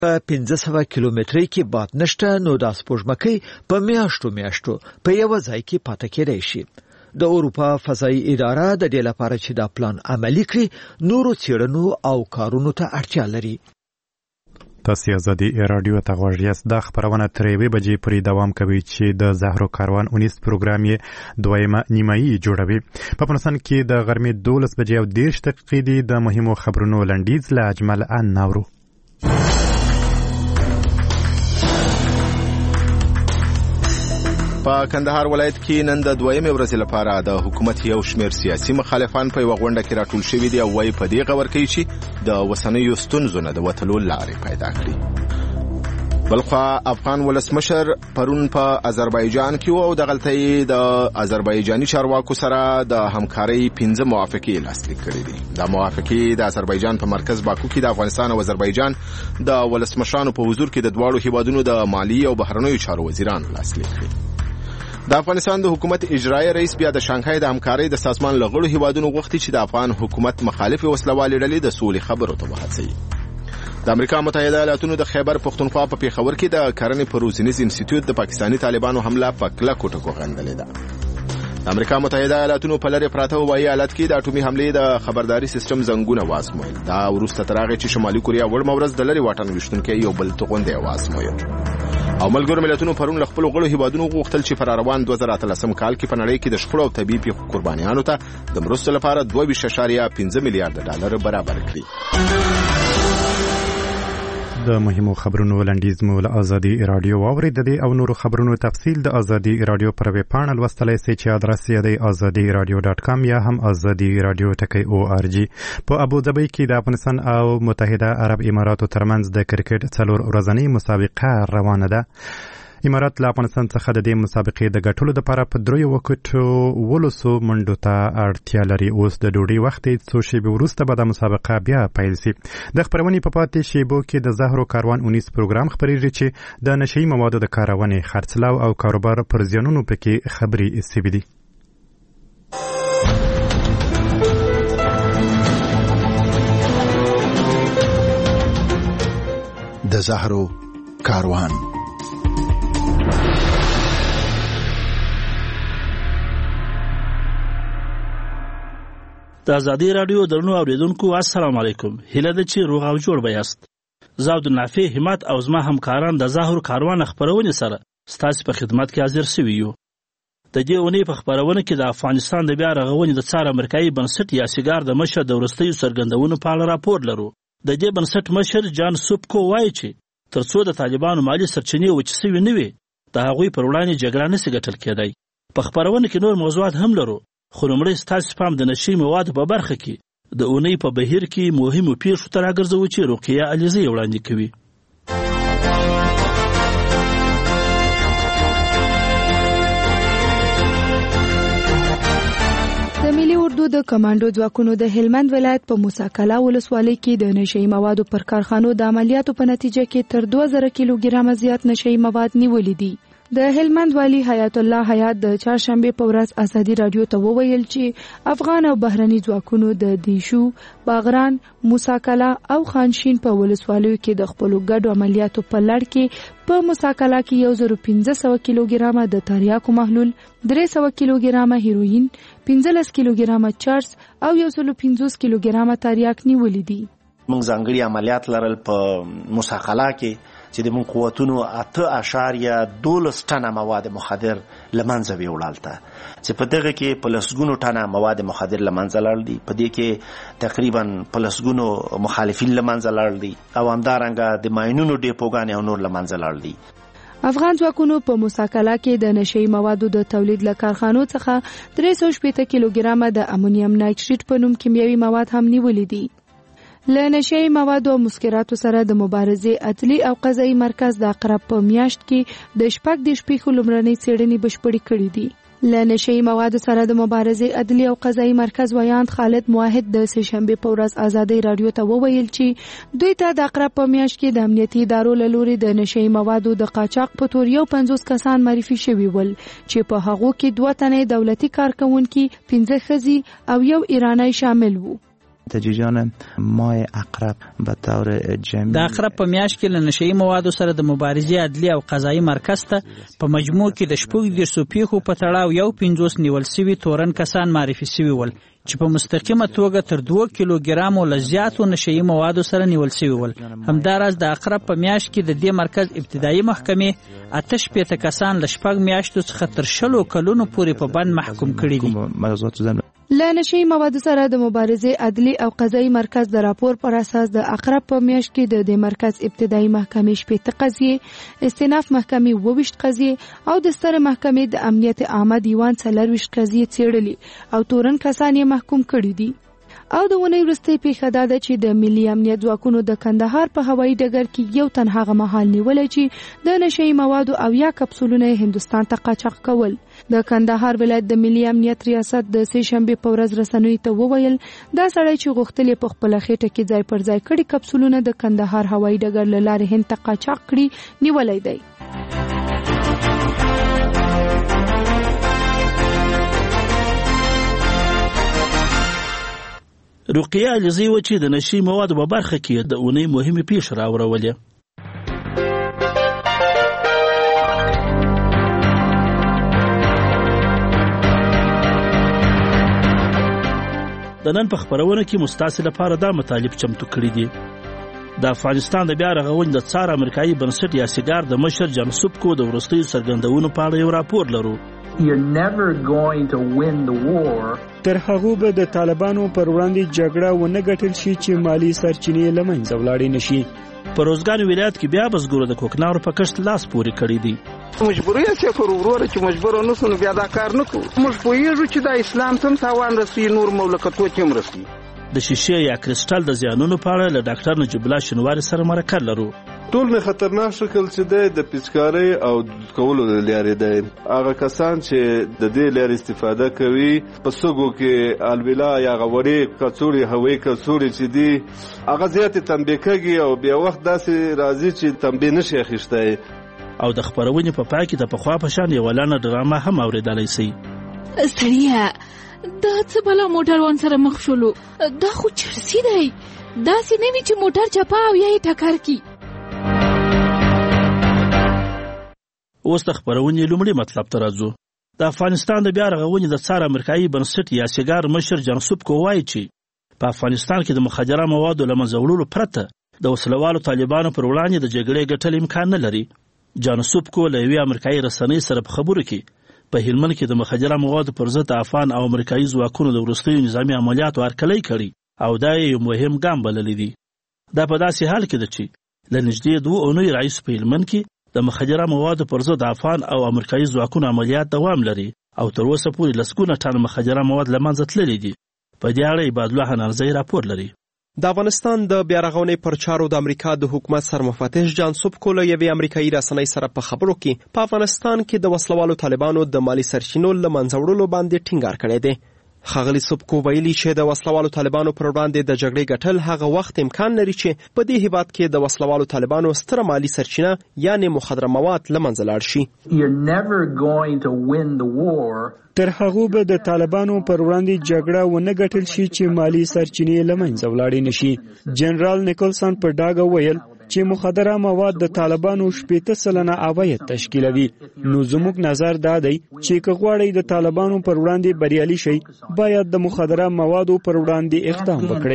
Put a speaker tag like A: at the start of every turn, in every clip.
A: په 1500 کیلومترۍ کې باد نشته، نو د سپوږمکۍ په میاشتو په یو ځای کې پاتې کېدای شي. د اروپا فضایي اداره د دې لپاره چې دا پلان عملي کړي نورو څېړنو او کارونو ته اړتیا لري.
B: تاسو آزادي رادیو ته غوږ یاست. دا خبرونه تر 1 بجې پورې دوام کوي چې د زهرو کاروان 19 پروګرام یې دویمه نیمایي جوړوي. په افغانستان کې د غرمې 12 بجې او 10 دقیقې دي. د مهمو خبرونو لنډیز له اجمل ان نورو.
C: په کندهار ولایت کې نن د دویمې ورځې لپاره د حکومت یو شمېر سیاسي مخالفان په یوه غونډه کې راټول شوي دي او وایي په دې غور کوي چې د اوسنیو ستونزو نه د وتلو لارې پیدا کړي. بلخوا افغان ولسمشر پرون په آذربایجان کې او دغلته د آذربایجاني چارواکو سره د همکارۍ 15 موافقې لاسلیک کړې دي. دا موافقې د آذربایجان په مرکز باکو کې د افغانستان او آذربایجان د ولسمشرانو په حضور کې د دواړو هیوادونو د مالیې او بهرنیو چارو وزیرانو لاسلیک کړي. د افغانستان د حکومت اجرایی رئیس بیا د شانګهای د همکارۍ د سازمان لغړو هیوادونو غوښتي چې د افغان حکومت مخالف وسلوالې ډلې د سولې خبرو ته وهڅوي. د امریکا متحده ایالاتونو د خیبر پښتونخوا په پیښور کې د کرنې په روزنیز انسټیټیوټ د پاکستاني طالبانو حمله په کلکو ټکو غندلې ده. د امریکا متحده ایالاتونو په لرې پراته هوایي حالت کې د اټومي حملې د خبرداري سیستم زنګونه وازمویل. دا وروسته تر هغې چې شمالي کوریا وړمه ورځ د لرې واټن ویشتونکي یو بل توغندی وازمویل. او ملګرو ملتونو پرون له خپل غړو هیوادونو غوښتل چې پر روان 2013 کال کې په نړۍ کې د شخړو او طبي پیښو قربانیانو ته د مرستو لپاره 2.5 میلیارډ ډالر برابر کړي.
B: د مهمو خبرونو لنډیز مو له آزادي رادیو واورېدلې او نورو خبرونو تفصیل د آزادي رادیو پر ویب پاڼه لوستلی سئ چې ادرس یې دی azadiradio.com یا هم azadiradio.org. په ابوظبي کې د افغانستان او متحده عرب اماراتو ترمنځ د کرکټ 4 ورځنۍ مسابقه روانه ده. امارات له افغانستان څخه د دې مسابقې د ګټلو لپاره په 3 وکټو ولسو منډو ته اړتیا لري. اوس د ډوډۍ وخت څو شېبې وروسته به د مسابقه بیا پیل شي. د خپرونې په پاتې شېبو کې د زهرو کاروان 19 پروګرام خپرېږي چې د نشهیي موادو د کارونې، خرڅلاو او کاروبار پر زیانونو پکې خبرې شوي دي.
D: د زهرو کاروان.
E: د آزادي رادیو درنو اوریدونکو السلام علیکم. هیله ده چې روغ او جوړ به یاست. زه عبدالنافع همت او زما همکاران د زهرو کاروان خپرونې سره ستاسو په خدمت کې حاضر شوي یو. د دې اونۍ په خپرونه کې د افغانستان د بیا رغونې د څار امریکایي بنسټ یا سیګار د مشر د وروستیو څرګندونو په اړه راپور لرو. د دې بنسټ مشر جان سوبکو وایي چې ترڅو د طالبانو مالي سرچینې وچې شوې نه وي د هغوی پر وړاندې جګړه نشي ګټل کېدی. په خپرونه کې نور موضوعات هم لرو، خو لومړی ستاسو پام د نشي موادو په برخه کې د اونۍ په بهیر کې مهمو پیښو ته راګرځوو چې رقیه علیزی وړاندې کوي.
F: د ملي اردو د کمانډو ځواکونو د هلمند ولایت په موساکلا ولسوالۍ کې د نشهیي موادو پر کارخانو د عملیاتو په نتیجه کې تر 2000 کیلوګرامه زیات نشهیي مواد نیولې دي. د هلمند والی حیات الله حیات د چهارشنبه په ورځ آزادي رادیو ته وویل چې افغان او بهرني ځواکونو د دیشو، باغران، موساکلا او خانشین په ولسوالیو کې د خپل ګډو عملیاتو په لړ کې په موساکلا کې 1500 کیلوګرامه د تریاکو محلول، 300 کیلوګرامه هیروین، 15 کیلوګرامه چرس او 150 کیلوګرامه تریاک نیولې دي.
G: موږ ځانګړي عملیات لرل په موساکلا کې چې د مون قوتونو 8.12 ټنه مواد مخدر لمنځه ویوړل تا چې په دغه کې په لسګونو ټنه مواد مخدر لمنځه لاړل دي. په دې کې تقریبا په لسګونو مخالفین لمنځه لاړل دي او همدارنګه د ماینونو ډیپوګانې او نور لمنځه لاړل دي.
F: افغان ځواکونو په موساکلا کې د نشهیي موادو د تولید له کارخانو څخه 380 کیلوګرامه د امونیم نایتریت په نوم کیمیاوي مواد هم نیولې دي. له نشهیي موادو او مسکراتو سره د مبارزې عدلي او قضایي مرکز د اقرب په میاشت کې د 6 پیښو لومړنۍ څېړنې بشپړې کړې دي. له نشهیي موادو سره د مبارزې عدلي او قضایي مرکز ویاند خالد موحد د سه‌شنبه په ورځ آزادۍ رادیو ته وویل چې دوی ته د اقرب په میاشت کې د امنیتي ادارو له لوري د نشهیي موادو د قاچاق په تور 50 کسان معرفي شوي ول چې په هغو کې 2 تنه دولتي کارکونکي، 15 ښځې او 1 ایرانی شامل وو.
H: تجریان ماه عقرب به طور جمعی
I: د عقرب په میاشت کې له نشئی موادو سره د مبارزې عدلي او قضایي مرکز ته په مجموع کې د 14 پیښو په تړاو 150 نیول شوي تورن کسان معرفي شوي ول چې په مستقیمه توګه تر 2 کیلوګرامو له زیاتو نشئی موادو سره نیول شوي ول. همداراز د عقرب په میاشت کې د دې مرکز ابتدایي محکمې 88 کسان له 4 میاشتو څخه تر 10 کلونو پورې په بند محکوم کړي دي.
F: له نشئی موادو سره د مبارزې عدلي او قضایي مرکز د راپور پر اساس د عقرب په میاشت کې د دې مرکز ابتدایي محکمې 18 قضیې، استئناف محکمې 22 قضیې او د ستره محکمې د امنیت عامه دیوان 24 قضیې څېړلې او تورن کسان یې محکوم کړي دي. او د ونې وروستۍ پیښه دا ده چې د ملي امنیت ځواکونو د کندهار په هوایي ډګر کې یو تن هغه مهال نیولای چې د نشئی موادو او یا کپسولونه هندستان ته قاچاق کول. د کندهار ولایت د ملي امنیت ریاست د سه شنبه په ورځ رسنیو ته وویل دا سړی چې غوښتل په خپل خېټه کې ځای پر ځای کړي کپسولونه د کندهار هوایي ډګر له لارې هند ته قاچاق کړي نیولای دی.
E: رقیه علیزی و چې د نشئی موادو په برخه کې د اونۍ مهمه پیښه راوړولې. د نن په خبرونه کې مستاسل لپاره دا مطالب چمتو کړی دي. د افغانستان د بیا رغونې د څار امریکایي بنسټ یا سیګار د مشر جان سوبکو د وروستیو څرګندونو په اړه یو راپور لرو.
J: You're never going to win the war.
K: تر هغه به د طالبانو پر وړاندې جګړه ونه ګټل شي چې مالی سرچینې له منځه ولاړې نشي.
E: په روزګان ولایت کې بیا بزګرو د کوکنارو په کښت لاس پورې کړی دی.
L: مجبوري یې پر وروره چې مجبور نه سونه بیا دا کار نه کوو. موږ پوهیږو چې د اسلام ته تاوان رسي، نور مملکتو کې مرسي.
E: د شیشې یا کرسټل د زیانونو په اړه له ډاکټر نجیب الله شنواري سره مرکه لرو.
M: ټول نه خطرناک شکل چې د پیچکارۍ او کولو لارې دی. هغه کسان چې د دې لارې استفاده کوي په سګو کې الویلا یا غوړې کڅوړې هوایي کڅوړې چې دي هغه زیاتې تنبیه کوي او بیا وخت داسې راځي چې تنبیه نشي اخیستی.
E: او د خبرونې په پای کې د پخوا په شان یوه لنډه ډرامه هم اورېدلی سئ.
N: سړیه دا څه بلا موټر وان سره مخ شولو، دا خو چرسي دی، داسې نه وي چې موټر چپا او یا یې ټکر کی.
E: اوس د خبرونې لومړي مطلب ته راځو. د افغانستان د بیا رغونې د څار امریکایي بنسټ یا سیګار مشر جان سوبکو وایي چې په افغانستان کې د مخدره موادو له منځه وړلو پرته د وسلوالو طالبانو پر وړاندې د جګړې ګټل امکان نه لري. جان سوبکو له یوې امریکایي رسنۍ سره په خبرو کې په هلمند کې د مخدره موادو پر ضد افغان او امریکایي ځواکونو د وروستیو نظامي عملیاتو هرکلی کړي او دا یو مهم ګام بللی دی. دا په داسې حال کې ده چې له نږدې 2 اونیو راهیسې په هلمند کې د مخدره موادو پر ضد افغان او امریکایي ځواکونو عملیات دوام لري او تر اوسه پورې لسګونه ټن مخدره مواد له منځه تللي دي. په دې اړه عبادالله نرزی راپور لري.
O: د افغانستان د بیا رغونې پر چارو د امریکا د حکومت سرمفتش جان سوبکو له یوې امریکایي رسنۍ سره په خبرو کې په افغانستان کې د وسلوالو طالبانو د مالی سرچینو له منځه وړلو باندې ټینګار کړی دی. ښاغلي سوبکو ویلي چې د وسلوالو طالبانو پر وړاندې د جګړې ګټل هغه وخت امکان لري چې په دې هیواد کې د وسلوالو طالبانو ستره مالی سرچینه یعنی مخدره مواد له منځه لاړ شي.
J: You're never going to win the war.
K: تر هغه به د طالبانو پر وړاندې جګړه ونه ګټل شي چې مالی سرچینې له منځه ولاړې نشي. جنرال نیکلسن په ډاګه ویل چې مخدره مواد د طالبانو 80% عواید تشکیلوي. نو زموږ نظر دا دی چې که غواړئ د طالبانو پر وړاندې بریالي شئ باید د مخدره موادو پر وړاندې اقدام وکړئ.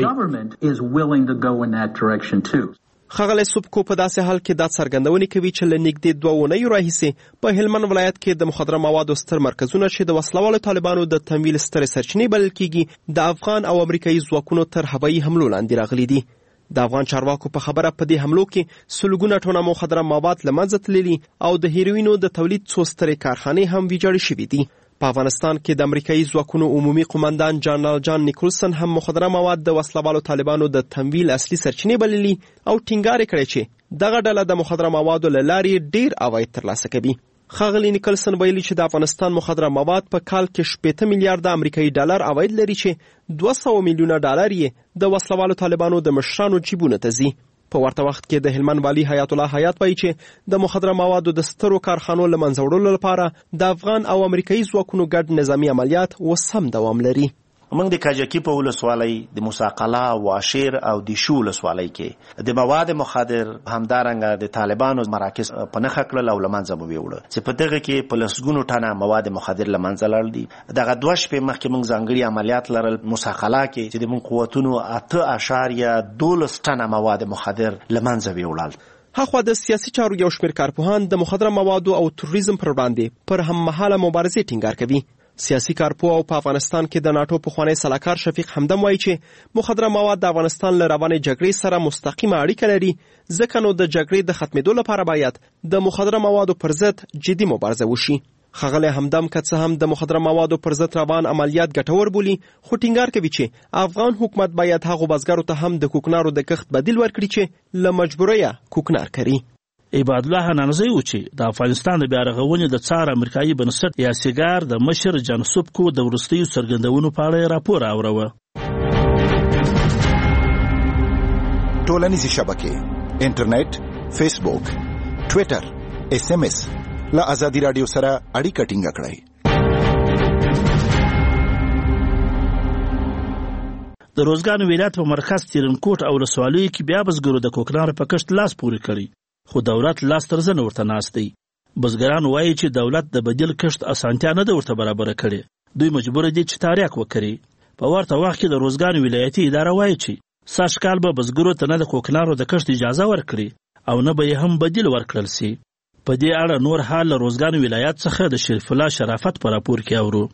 O: ښاغلی سوبکو په داسې حال کې دا څرګندونې کوي چې له نږدې 2 اونیو راهیسې په هلمند ولایت کې د مخدره موادو ستر مرکزونه چې د وسلوالو طالبانو د تمویل سترې سرچینې بلل کیږي د افغان او امریکایي ځواکونو تر هوایي حملو لاندې راغلي دي. د افغان چارواکو په خبره په دې حملو کې سلګونه ټنه مخدره مواد له منځه تللي او د هیروینو د تولید څو سترې کارخانې هم ویجاړې شوي دي. په افغانستان کې د امریکایي ځواکونو عمومي قومندان جنرال جان نیکلسن هم مخدره مواد د وسلوالو طالبانو د تمویل اصلي سرچینې بللي او ټینګار کړی چې دغه ډله د مخدره موادو له لارې ډیر عواید ترلاسه کوي. ښاغلي نیکلسن ویلي چې د افغانستان مخدره مواد په کال کې 80 میلیارډ امریکایي ډالر عواید لري چې 200 میلیونه ډالر یې د وسلوالو طالبانو د مشرانو جیبونو ته ځي. په ورته وخت کې د هلمند والي حیات الله حیات وایي چې د مخدره موادو د سترو کارخانو له منځه وړلو لپاره د افغان او امریکایي ځواکونو ګډ نظامي عملیات اوس هم دوام لري.
G: موږ د کاجکی په ولسوالۍ د موساقلا واشیر او د شو ولسوالۍ کې د مواد مخدر همدارنګه د طالبانو مراکز په نخښه کړل او لمنځه مو ویوړه چې په دغه کې په لسګونو ټنه مواد مخدر لمنځه لاړل دي. دغه 2 شپې مخکې موږ ځانګړي عملیات لرل موساقلا کې چې د موږ قوتونو 8.12 ټنه مواد مخدر لمنځه ویوړل.
O: هاخوا د سیاسي چارو یو شمېر کارپوهان د مخدره موادو او تروریزم پر وړاندې پر هممهاله مبارزې ټینګار کوي. سیاسي کارپوه او په افغانستان کې د ناټو پخوانی سلاکار شفیق حمدم وایي چې مخدره مواد د افغانستان له روانې جګړې سره مستقیمه اړیکه لري، ځکه نو د جګړې د ختمېدو لپاره باید د مخدره موادو پر ضد جدي مبارزه وشي. ښاغلی حمدم که څه هم د مخدره موادو پر ضد روان عملیات ګټور بولي، خو ټینګار کوي چې افغان حکومت باید هغو بزګرو ته هم د کوکنارو د کښت بدیل ورکړي چې له مجبوریه کوکنار کوي.
E: عباد الله حنانزی و چې د افغانستان د بیارغونې د څار امریکایي بنسټ یا سیګار د مشر جان سوبکو د وروستیو څرګندونو په اړه راپور اوروه.
D: ټولنیزې شبکې، انټرنیټ، فیسبوک، ټویټر، SMS له ازادي رادیو سره اړیکه ټینګه کړئ.
E: د روزګان ولایت په مرکز تیرنکوټ او ولسوالیو کې بیا بزګرو د کوکنارو په کښت لاس پورې کړی، خو دولت لاس تر زنه ورته ناست دی. بزګران وایي چې دولت د بدیل کښت اسانتیا نه ده ورته برابره کړې. دوی مجبور دي چې تاریخ وکړي. په ورته وخت کې د روزګان ولایتي اداره وایي چې سږ کال به بزګرو ته نه د کوکنارو د کښت اجازه ورکړي او نه به یې هم بدیل ورکړل سي. په دې اړه نور حال له روزګان ولایت څخه د شریف الله شرافت په راپور کې اورو.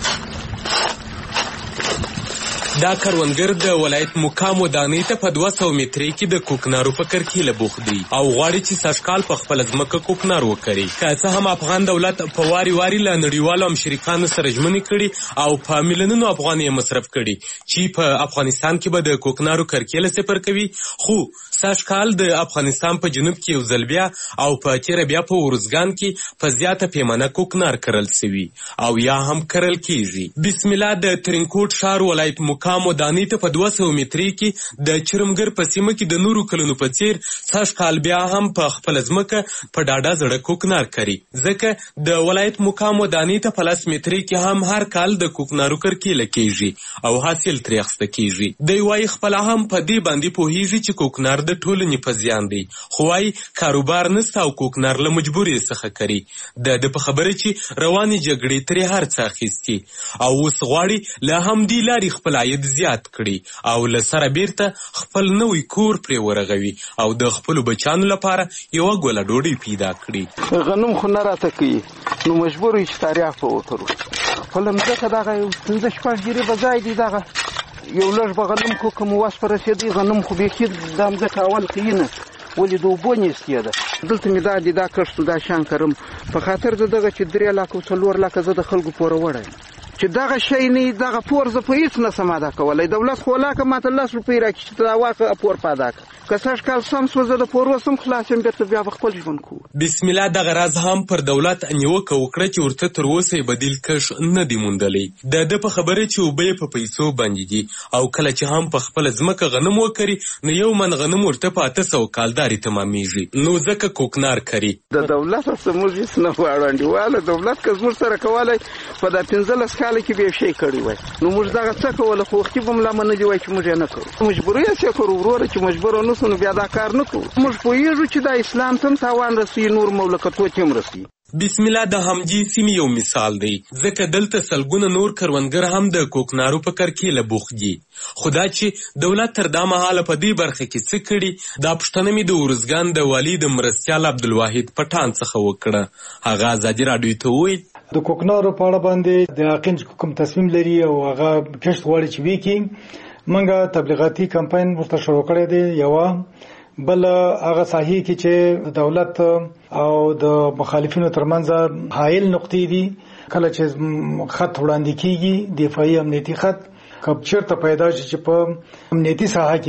P: دا کروندګر د ولایت مقام ودانۍ ته په 200 مترۍ کې د کوکنارو په کرکیله بوخت دی او غواړي چې سږکال په خپله ځمکه کوکنار وکري. که څه هم افغان دولت په واري واري له نړیوالو همشریکانو سره ژمنې کړي او په میلیونونو افغانۍ مصرف کړي چې په افغانستان کې به د کوکنارو کرکیله صفر کوي، خو سږکال د افغانستان په جنوب کې یو ځل بیا او په تیره بیا په ورزګان کې په زیاته پیمانه کوکنار کرل سوي او یا هم کرل کیږي. بسم الله د ترینکوټ ښار ولایت مقام ودانۍ ته په 200 مترۍ کې د چرمګر په سیمه کې د نورو کلونو په څیر سږکال بیا هم په خپله ځمکه په ډاډه زړه کوکنار کوي، ځکه د ولایت مقام ودانۍ ته په 10 مترۍ کې هم هر کال د کوکنارو کرکیله کیږي او حاصل ترې اخیسته کیږي. دی وایي خپله هم په دې باندې پوهیږي چې کوکنار د ټولنې په زیان دی، خو وایي کاروبار نسته او کوکنار له مجبورۍ څخه کوي. د په خبره چې روانې جګړې ترې هر څه اخیستي او اوس غواړي له همدې لارې خپل عاید زیات کړي او له سره بیرته خپل نوی کور پرې ورغوي او د خپلو بچیانو لپاره یوه ګوله ډوډۍ پیدا کړي.
L: غنم خو نه راته کوي نو مجبور یو چې تاریخ په وترو خپله مځکه دغه 15-16 ګیرې به ځای دی، دغه یو لږ به غنم کو که مو وس په رسېدی غنم خو بیخي دا مځکه اول کوي نه، ولې د اوبو نیستې ده. دلته مې دا دی دا کښت دا شیان کرم په خاطر د دغه چې 3 لکه 4 لکه زه د خلکو پوره وړی چې دغه شی نه دغه پور زه په هیڅ نه سم ادا کولی. دولت خو ولاکه ماته 10 روپۍ راکړي چې دا واکه پور په ادا کړه. که سږ کال سم سو زه د پور وسم خلاص یم بېرته بیا به خپل ژوند کوو.
P: بسم الله دغه راز هم پر دولت نیوکه وکړه چې ورته تر اوسه یې بدیل کښ نه دی موندلی. د ده په خبره چې اوبه یې په پیسو باندې دي او کله چې هم په خپله ځمکه غنم وکري نو یو من غنم ورته په 800 کالدارې تمامیږي، نو ځکه کوکنار کري.
L: د دولت څخه موږ هېڅ نه غواړو انډیواله. دولت که زموږ سره کولی په دا 15 کاله کې به یې شی کړی وای نو موږ دغه څه کوله، خو وختي به ملا منلي وای چې موږ یې نه کوو. مجبوري یې کوو وروره چې مجبوره نه سو نو بیا دا کار نه کوو. موږ پوهېږو چې دا اسلام ته هم تاوان رسوي، نور مملکتونو ته هم رسوي.
P: بسم الله د همدې سیمې یو مثال دی، ځکه دلته سلګونه نور کروندګر هم د کوکنارو په کرکیله بوخت دي. خو دا چې دولت تر دا مهاله په دې برخه کې څه کړي دا پوښتنه مې د ورزګان د والي د مرستیال عبدالواحد پټان څخه وکړه. هغه ازادي راډیو ته وویل
Q: د کوکنارو په اړه باندې د حاکم کوم تصمیم لري او هغه کښت غواړي چې وکړي. موږ تبلیغاتي کمپاین ورته شروع کړی دی. یوه بل هغه ساحې کې چې دولت او د مخالفینو ترمنځ حایل نقطې دي، کله چې خط وړاندې کیږي دفاعي امنیتي خط، کله چیرته پیدا شي چې په امنیتي ساحه کې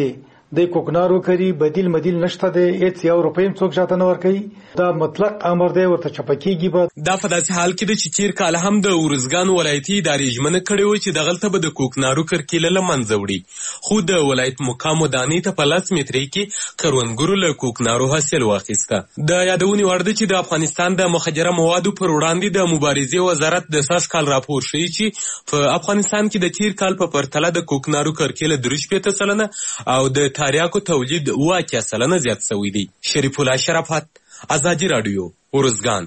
Q: د کوکنارو کری بدیل نشته دی هیڅ یو روپیم څوک شاته نه ورکوي دا مطلق امر دی ورته چپکیږي به
P: دا په داسې حال کې د چې تیر کال هم د ارزګان ولایتي ادارې ژمنه کړې وه چې دغلته به د کوکنارو کرکیله له منځه وړي خو د ولایت مقامو دانې ته په 10 مترۍ کې کروندګرو له کوکنارو حاصل واخیسته. د یادونې وړ ده چې د افغانستان د مخدره موادو پر وړاندې د مبارزې وزارت د سږ کال راپور ښیي چې په افغانستان کې د تیر کال په پرتله د کوکنارو کرکیله 83% او د تاریاکو تولید 8% زیات شوی دی. شریف الله شرافت، آزادی رادیو، ارزګان.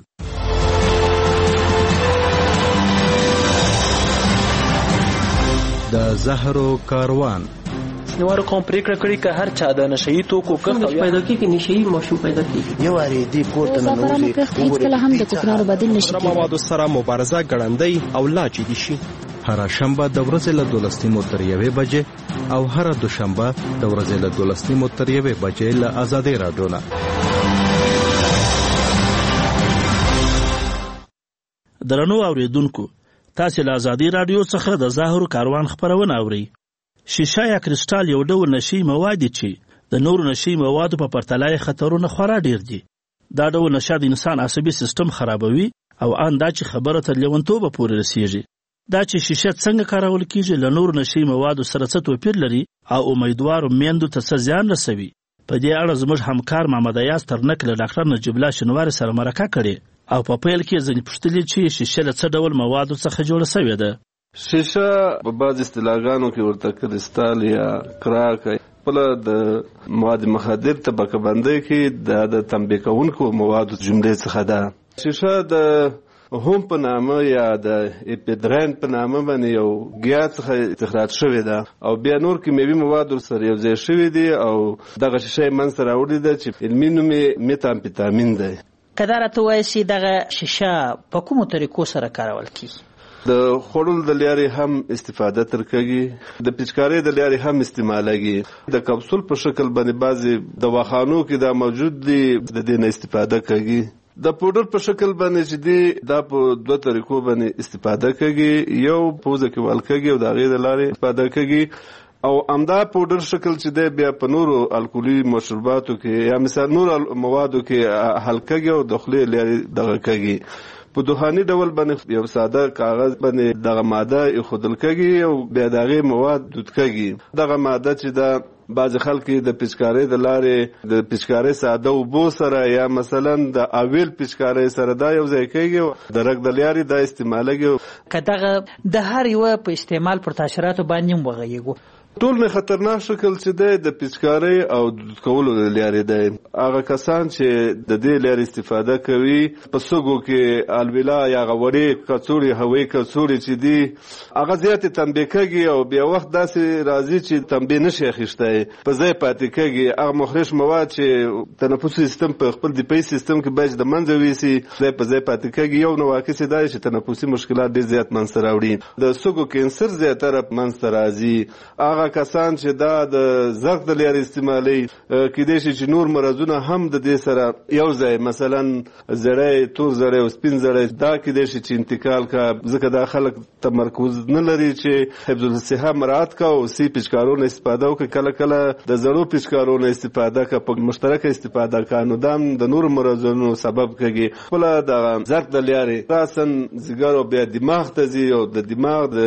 R: د زهرو کاروان
S: نوارو کوم پریکړه کړې که هر چا د نشئی توکو کښت پیدا کیږي نشئی ماشوم پیدا کیږي یو اړې دی پورته نه نوځي
T: هیڅ کله هم د کوکنارو بدیل نشي کېدای.
O: موادو سره مبارزه ګړندۍ او لا جدي شي.
R: هر شنبه د ورځې له 12 تر 1 بجې او هر دوشنبه د ورځې له 12 تر 1 بجې له آزادۍ رادیو نه.
E: درنو اوریدونکو، تاسو له آزادۍ رادیو څخه د زهرو کاروان خبرونه اورئ. شیشه یا کریسټال یو ډول نشي مواد چې د نورو نشي موادو په پرتله خطرونه خورا ډیر دي. دا ډول نشه د انسان عصبي سیستم خرابوي او ان دا چې خبره تر لیونتوبه پورې رسیږي. دا چې شیشه څنګه کارول کیږي له نورو نشي موادو سره څه توپیر لري او امیدوارو میندو ته څه زیان رسوي. په دې اړه زموږ همکار محمد ایاز ترنک له ډاکټر نجیب الله شنواري سره مرکه کړې او په پیل کې ځینې پوښتنې چې شیشه له څه ډول موادو څخه جوړه شوې ده.
M: شیشه په بعض اصطلاحګانو کې ورته کریسټال یا کراک بله د مواد مخدر طبقه بندۍ کې د تنبیه کوونکو موادو جملې څخه ده. شیشه د هم په نامه یا د اپیدرین په نامه باندې یو ګیا څخه استخراج شوې ده او بیا نور کیمیاوي مواد سره یو ځای شوي دي او دغه شیشه یې منځته راوړې ده چې علمي نوم یې میتامفیتامین دی.
I: که دا راته ووایې چې دغه شیشه په کومو طریقو سره کارول کیږي؟
M: د خوړل د لارې هم استفاده تر کېږي، د پچکارۍ د لارې هم استعمالیږي، د کپسول په شکل باندې بعضې دواخانو کې دا موجود دي د دې نه استفاده کېږي. د پودر په شکل باندې چې دی دا په 2 طریقو باندې استفاده کېږي، یو پوزه کې ول کېږي او د هغې د لارې استفاده کېږي او همدا پودر شکل چې دی بیا په نورو الکولي مشروباتو کې یا مثال نور موادو کې حل کېږي او د خولې لارې دغه کېږي. په دوهاني ډول باندې یو ساده کاغذ باندې دغه ماده ایښودل کېږي او بیا د هغې مواد دود کېږي. دغه ماده چې ده بعض خلک د پچکارۍ د لارې د پچکارۍ ساده اوبو سره یا مثلا د اویل پچکارۍ سره دا یو ځای کېږي د رګ د لارې دا استعمالیږي.
I: که دغه د هر یوه په استعمال پر تاثیراتو باندې هم وغږیږو،
M: ټول نه خطرناک شکل چې دی د پچکارۍ او دود کولو د لارې دی. هغه کسان چې د دې لارې استفاده کوي په سږو کې الویلا یا غوړې کڅوړې هوایي کڅوړې چې دي هغه زیاتې تنبیه کېږي او بیا وخت داسې راځي چې تنبیه نشي اخیستی په ځای پاتې کېږي. هغه مخرش مواد چې تنفسي سیستم په خپل دفاعي سیستم کې باید د منځه ویسي ځای په ځای پاتې کېږي. یو نواقص دا چې تنفسي مشکلات ډېر زیات منځته راوړي. د سږو کینسر زیاتره منځته راځي. هغه کسان چې دا د زغ د لارې استعمالي کېدای شي چې نور مرضونه هم د دې سره یو ځای مثلا زړی تور زړی او سپین زړی دا کېدای شي چې انتقال کا ځکه دا خلک تمرکز نه لري چې حفظ الصحه مراعات کا او سی پچکارونه استفاده وکړي. کله کله د زړو پچکارونه استفاده کا په مشترکه استفاده کا نو دا د نور مرضونو سبب کېږي. خپله د زغ د لارې راسن ځیګر او بیا دماغ ته ځي او د دماغ د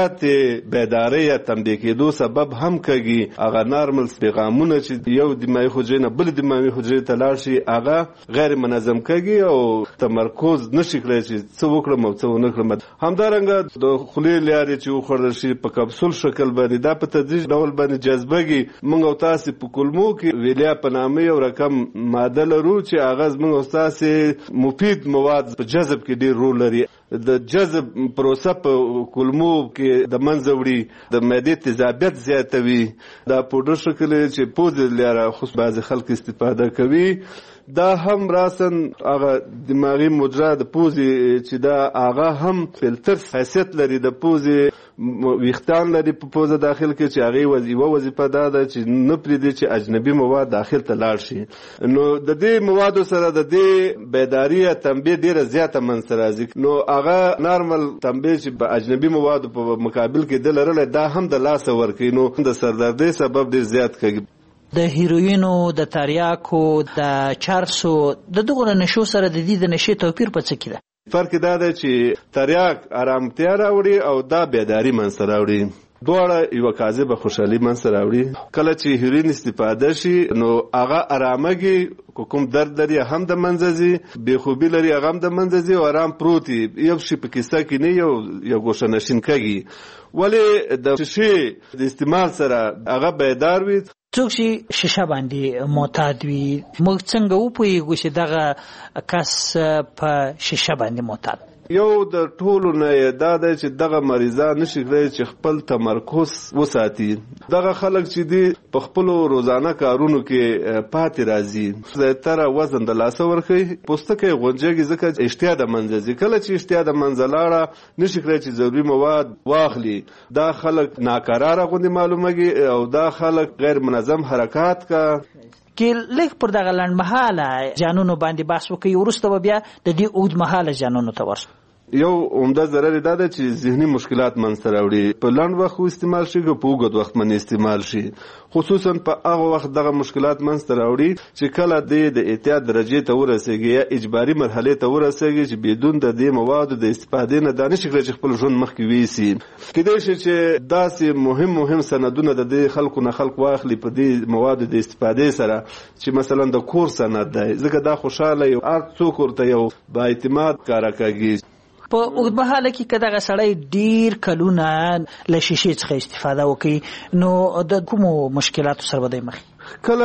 M: زیاتې بیدارۍ یا تنبیه کېدو سبب هم کېږي. هغه نارمل پیغامونه چې یو دماغي حجرې نه بل دماغي حجرې ته لاړ شي هغه غیر منظم کېږي او تمرکز نشي کړی چې څه وکړم او څه ونه کړم. همدارنګه د خولې لارې چې وخوړل شي په کپسول شکل باندې دا په تدریج ډول باندې جذبېږي. موږ او تاسې په کولمو کې ویلیا په نامه یو رقم ماده لرو چې هغه زموږ او تاسې مفید مواد په جذب کې ډېر رول لري. د جذب پروسه په کولمو کې د منځه وړي، د معدې تیزابیت زیاتوي. دا پودر شکل چې پوزې لاره خو بعضې خلک استفاده کوي دا هم راسن هغه دماغي مجرا د پوزې چې دا هغه هم فلتر حیثیت لري. د پوزې ویښتان لري په پوزه داخل کې چې هغې یوه وظیفه دا ده چې نه پرېږدي چې اجنبي مواد داخل ته لاړ شي. نو د دې موادو سره د دې بیداري یا تنبیه ډېره زیاته منځته راځي. نو هغه نارمل تنبیه چې په اجنبي موادو په مقابل کې ده لرلی دا هم د لاسه ورکوي نو د سردردۍ سبب ډېر زیات کوي.
I: د هیروینو، د تریاکو، د چرسو د دغو نشو سره د دې د نشې توپیر په څه کې ده؟
M: فرق دا دی چې تریاک آرامتیا راوړي او دا بیداری منځته راوړي. دواړه یوه کاذبه خوشحالي منځته راوړي. کله چې هیروین استفاده شي نو هغه آرامګي، کوم درد لري هم د منځه ځي، بېخوبي لري هغه هم د منځه ځي او آرام پروت وي. یو شي په کیسه کې نه یو ګوشه نشین کېږي. ولې د شیشې د استعمال سره هغه بیدار وي.
I: څوک چې شیشه باندې معتاد وي، موږ څنګه وپوهیږو چې دغه کس په شیشه باندې معتاد؟
M: یو د ټولو نه دا دی چې دغه مریضان نشي کړی چې خپل تمرکز وساتي. دغه خلک چې دي په خپلو روزانه کارونو کې پاتې راځي، زیاتره وزن د لاسه ورکوي، پوستکی غونجېږي ځکه اشتها د منځه ځي. کله چې اشتها د منځه لاړه نشي کړی چې ضروري مواد واخلي، دا خلک ناقراره غوندې معلومېږي او دا خلک غیر منظم حرکات کا.
I: کې لږ پر دغه لنډمهاله جانونو باندې بحث وکړي، وروسته به بیا د دې اوږدمهاله جانونو ته ورشو.
M: یو عمده ضرر دا ده چې ذهني مشکلات منځته راوړي. په لنډ وخت استعمال شي که په اوږد وخت باندې استعمال شي، خصوصا په هغه وخت دغه مشکلات منځته راوړي چې کله د اعتیاد درجې ته ورسېږي یا اجباري مرحلې ته ورسېږي چې بدون د دې موادو د استفادې نه دا نشي کړی چې خپل ژوند مخکې ویسي. کیدای شي چې داسې مهم سندونه د دې خلکو نه خلک واخلي په دې موادو د استفادې سره، چې مثلا د کور سند دی، ځکه دا خوشحاله یو هر څوک ورته یو با اعتماد کاره کېږي.
I: په اوږدمهاله کې که دغه سړی ډیر کلونه له شیشې څخه استفاده وکړي نو د کومو مشکلاتو سره به دی مخ؟
M: کله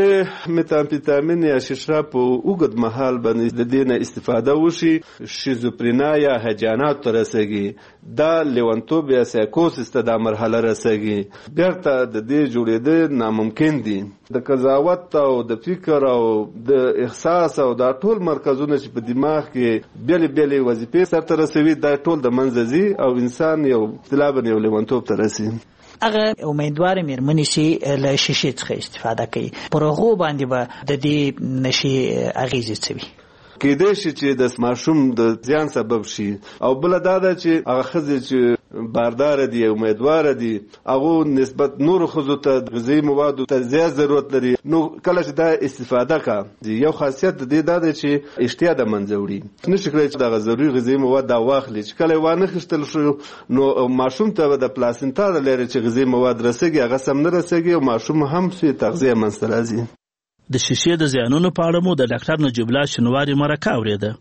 M: چې متامفیتامین یا شیشه په اوږد مهال باندې د دې نه استفاده وشي، شیزوفرینیا یا هیجانات ته رسېږي، دا لیونتوب یا سایکوسیس ته دا مرحله رسېږي، بیرته د دې جوړېدل ناممکن دي. د قضاوت او د فکر او د احساس او دا ټول مرکزونه چې په دماغ کې بیلې وظیفې سرته رسوي، دا ټول د منځه ځي او انسان یو اصطلاحاً یو لیونتوب ته رسي.
I: هغه امیدوار مېرمنې چې له شیشې څخه استفاده کوي، پر هغو باندې به د دې نشې اغېزې څه وي؟
M: کېدای شي چې د ماشوم د زیان سبب شي، او بله دا ده چې هغه ښځې چې بارداره دي امیدواره دي هغو نسبت نورو ښځو ته غذایي موادو ته زیات ضرورت لري. نو کله چې دا استفاده کا یو خاصیت د دې دا دی چې اشتها د منځه وړي، نشي کړی چې دغه ضروري غذایي مواد دا واخلي. چې کله یې وانخیستل شو نو ماشوم ته د پلاسنتا د لرې چې غذایي مواد رسېږي هغه سم نه رسېږي او ماشوم هم سوی تغذیه منځته راځي.
E: د شیشې د زیانونو په اړه مو د ډاکټر نجیب الله شنواري مرکه اورېده.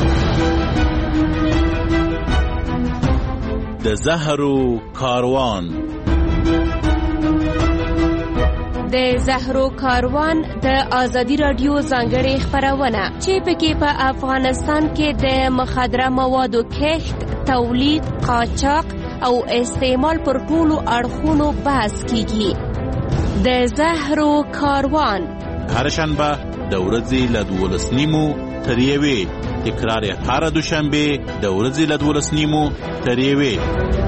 U: د زهرو کاروان.
V: د زهرو کاروان د ازادي رادیو ځانګړې خپرونه چې پکې په افغانستان کې د مخدره موادو کښت، تولید، قاچاق او استعمال پر ټولو اړخونو بحث کیږي. د زهرو کاروان
U: هر شنبه د ورځې له 12:30 تر 1، تکرار یې هر دوشنبه د ورځې له 12:30 تر 1.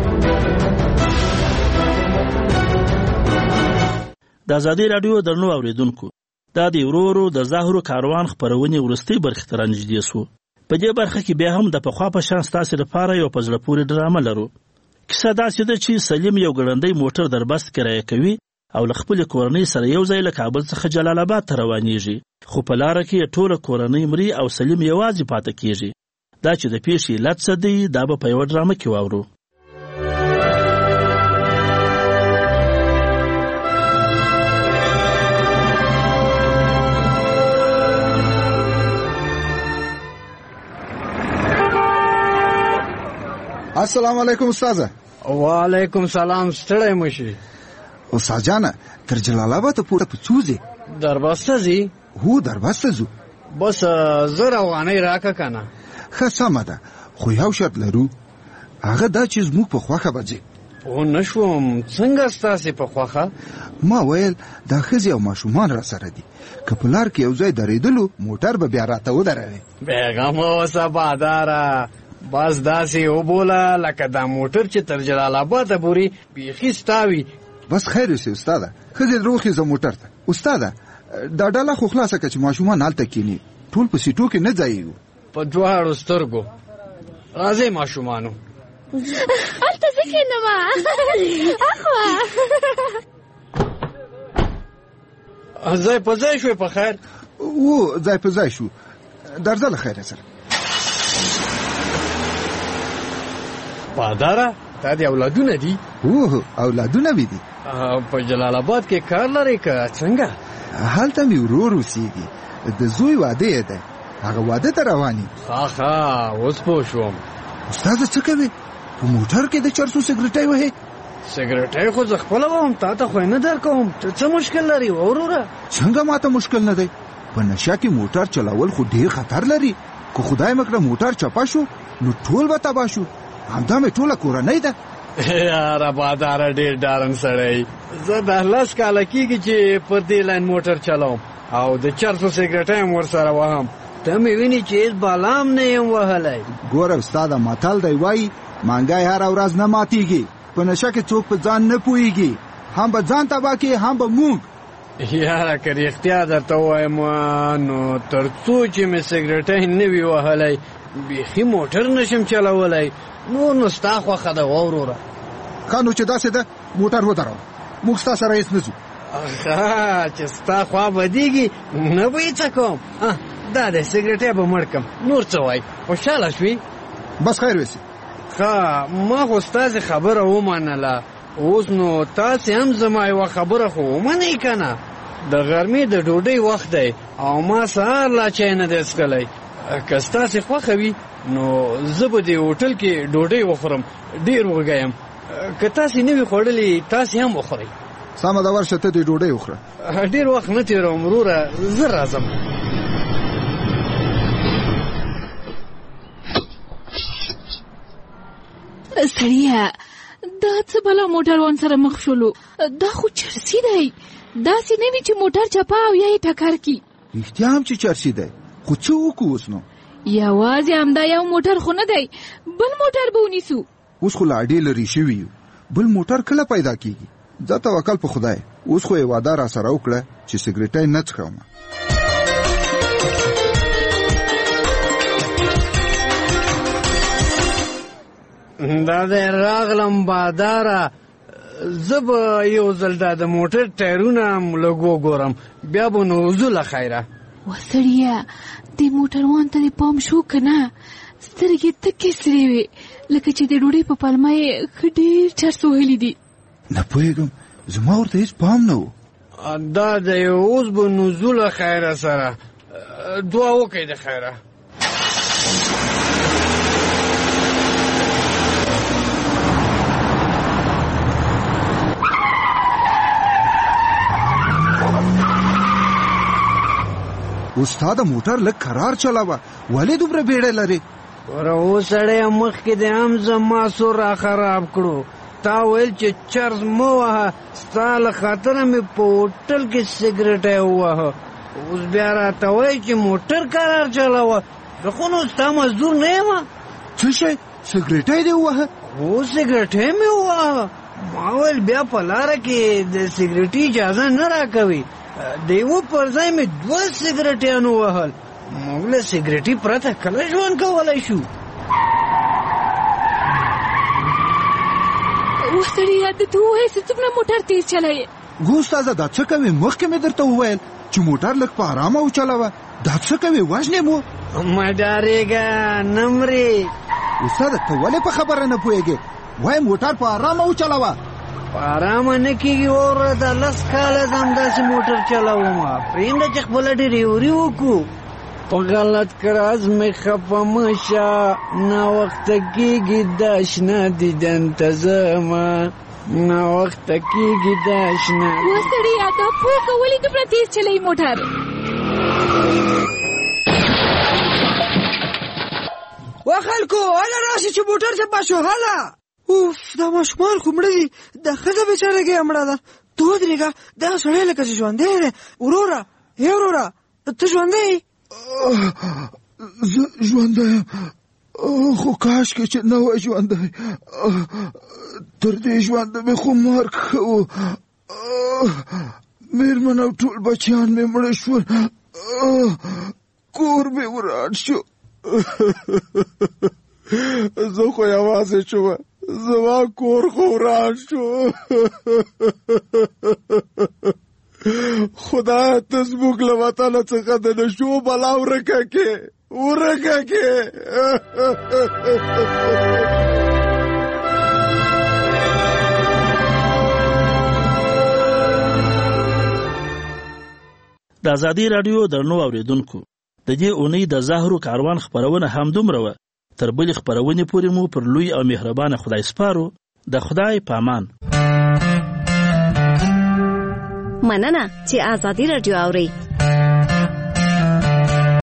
E: د ازادي رادیو درنو اوریدونکو، دا د ورورو د زهرو کاروان خپرونې وروستۍ برخې ته رانږدې سو. په دې برخه کې بیا هم د پخوا په شان ستاسې لپاره یو په زړه پورې ډرامه لرو. کیسه داسې ده چې سلیم یو ګړندی موټر در بس کرایه کوي او له خپلې کورنۍ سره یو ځای له کابل څخه جلال آباد ته روانېږي، خو په لاره کې ټوله کورنۍ مري او سلیم یوازې پاتې کېږي. دا چې د پیښې علت څه دی دا به په یوه ډرامه کې واورو.
W: السلام علیکم استاذه.
X: وعلیکم سلام. ستړی مشي
W: استاد جانه؟ تر جلال آباد پورې په څو ځې؟
X: دربسته ځي.
W: هو دربسته ځو.
X: بس 1000 افغانۍ راکه کنه.
W: ښه سمه ده، خو یو شرط لرو، هغه دا چې زموږ په خوښه به ځې.
X: پوه نه شوم، څنګه ستاسې په خوښه؟
W: ما ویل دا ښځې او ماشومان را سره دي، که په لار کې یو ځای درېدلو موټر به بیا راته ودروي.
X: بیغمه اوسه باداره، بس داسې وبوله لکه دا موټر چې تر جلال آباده پورې بیخي ستا وي.
W: بس خیر اوسې استاده، ښځې روخیزه موټر ته. استاده دا ډله خو خلاصه که چې ماشومان هلته کښېني، ټول په سیټو کې نه ځایېږو.
X: په دواړو سترګو. راځئ ماشومانو.
V: هلته زه کښېنم. اخوا
X: ځای په ځای شوې په خیر؟
W: ځای په ځای شو. درځه له خیره سره.
X: باداره تا دې اولادونه دي؟
W: اولادونه مې دي.
X: په جلال آباد کې کار لرې که څنګه؟
W: هلته مې ورور اوسېږي. د زوی واده یې دی، هغه واده ته روان یې.
X: ښه اوس پوه شوم.
W: استاده څه کوې؟ په موټر کې د چرسو سګرټۍ وهې؟
X: سګرټۍ خو زه خپله وم، تا ته خو یې نه در کوم. ته څه مشکل لري وروره؟
W: څنګه ماته مشکل نه دی؟ په نشه کې موټر چلول خو ډېر خطر لري. که خدای مکړه موټر چپه شو نو ټول به تباه شو. همدا مې ټوله کورنۍ ده.
X: یاره باداره ډېر ډارن سړی. زه 10 کاله کېږي چې پر دې لاین موټر چلوم او د چرسو سګرټۍ هم ورسره وهم. ته مې ویني چې هېڅ بالا هم نه یم وهلی.
W: ګوره استاده متل دی وایي مانګی هره ورځ نه ماتېږي. په نشه کې څوک په ځان نه پوهېږي. هم به ځان تباه کړي هم به موږ.
X: یاره که رښتیا درته ووایم نو تر څو چې مې سګرټۍ نه وي وهلی بیخي موټر نشم چلولی. نو ستا خوښه ده وروره.
W: ښه نو چې داسې ده موټر ودروه، موږ ستا سره هېڅ نه ځو.
X: ښه چې ستا خوا بدېږي نه به یې څه کوم. دا دی سګرټۍ به مړ کړم. نور څه وایي خوشحاله شوې؟
W: بس خیر ویسي.
X: ښه ما خو ستاسې خبره ومنله. اوس نو تاسې هم زما یوه خبره خو ومنئ که نه؟ د غرمې د ډوډۍ وخت دی او ما سهار لا چای نه دی څښلی. که ستاسې خوښه وي نو زه به دې هوټل کې ډوډۍ وخورم. ډېر وږی یم. که تاسې نه وي خوړلې تاسې هم وخورئ.
W: سمه ده ورشه ته دې ډوډۍ وخوره.
X: ډېر وخت نه تېروم وروره، زه راځم.
N: سړیه دا څه بلا موټروان سره مخ شولو؟ دا خو چرسي دی. داسې نه وي چې موټر چپه او یا یې ټکر کړي.
W: رښتیا هم چې چرسي دی، خو څه وکړو اوس نو؟
N: یوازې همدا یو موټر خو نه دی، بل موټر به ونیسو.
W: اوس خو لا ډېر لرې شوي یو. بل موټر کله پیدا کېږي؟ ځه توکل په خدای. اوس خو یې واده را سره وکړه چې سګرټۍ نه څښم.
X: دا دی راغلم باداره. زه به یو ځل دا د موټر ټایرونه هم لږ وګورم، بیا به نو وځو له خیره.
N: وسړیه دې موټروان ته دې پام شو که نه؟ سترګې تکې سرې وې لکه چې د ډوډۍ په پلمه یې ښه ډېر چرس وهلي دي.
W: نه پوهېږم، زما ورته هېڅ پام نه و.
X: دا دی اوس به نو ځو له خیره سره. دعا وکړئ د خیره.
W: استاد موټر لږ کرار چلاوه، ولې دومره بیړه لري؟
X: وره اوس سړی مخکې د هم زما سور را خراب کړو. تا ویل چې چرس مه وهه، ستا له خاطره مې په هوټل کې سګرټۍ ووهه. اوس بیا راته وایي چې موټر کرار چلاوه. زه خو نو ستا مزدور نه یم.
W: څه شی سګرټۍ دې ووهه؟
X: هو سګرټۍ مې ووهه. ما ویل بیا په لاره کې د سګرټۍ اجازه نه راکوي. د یوه پر ځای مې 2 سګرټیان ووهل. موږ له سګرټۍ پرته کله ژوند کولی شو؟
N: وسړیه ته ووایې چې څومره موټر تیز چلوې؟
W: ګو استاده دا څه کوې؟ مخکې مې درته وویل چې موټر لږ په ارامه وچلوه. دا څه کوې؟ وژنې مو؟
X: مه ډارېږه نه مرې.
W: استاده ته ولې په خبره نه پوهېږې؟ وایي موټر په ارامه وچلوه.
X: په ارامه نه کېږي وروره. دا 10 کاله زه همداسې موټر چلوم. پرېږده چې خپله ډریوري وکړو. په غلط کراز مې خفه مه شه، ناوخته کېږي دا شنه دیدن ته ځمه. ناوخته کېږي دا شنه.
N: وسړیه دا پوکه ولې دومره تیز چلوي موټر؟
A: وا خلکو هله راشئ چې موټر چپه شو. هله اوف دا ماشومان خو مړه دي. دا ښځه بېچارهګۍ مړه ده. ته ودرېږه، دا سړی لکه چې ژوندی دی. وروره ای وروره ته ژوندی یې؟
W: زه ژوندی یم، خو کاشکې چې نه وای ژوندی. تر دې ژونده مې خو مرګ ښه و. مېرمن او ټول بچیان مې مړه شول. کور مې وران شو. زه خو یوازې شوم، زما کور خو وران شو.
B: خدای ته زموږ له وطنه څخه د نشو بلا ورکه کې
E: د ازادي رادیو درنو اوریدونکو د دې اونۍ د زهرو کاروان خبرونه همدومره وه. تر بلې خبرونې پورې مو پر لوی او مهربانه خدای سپارو. د خدای پامان.
C: مننه چې ازادي رادیو اورئ.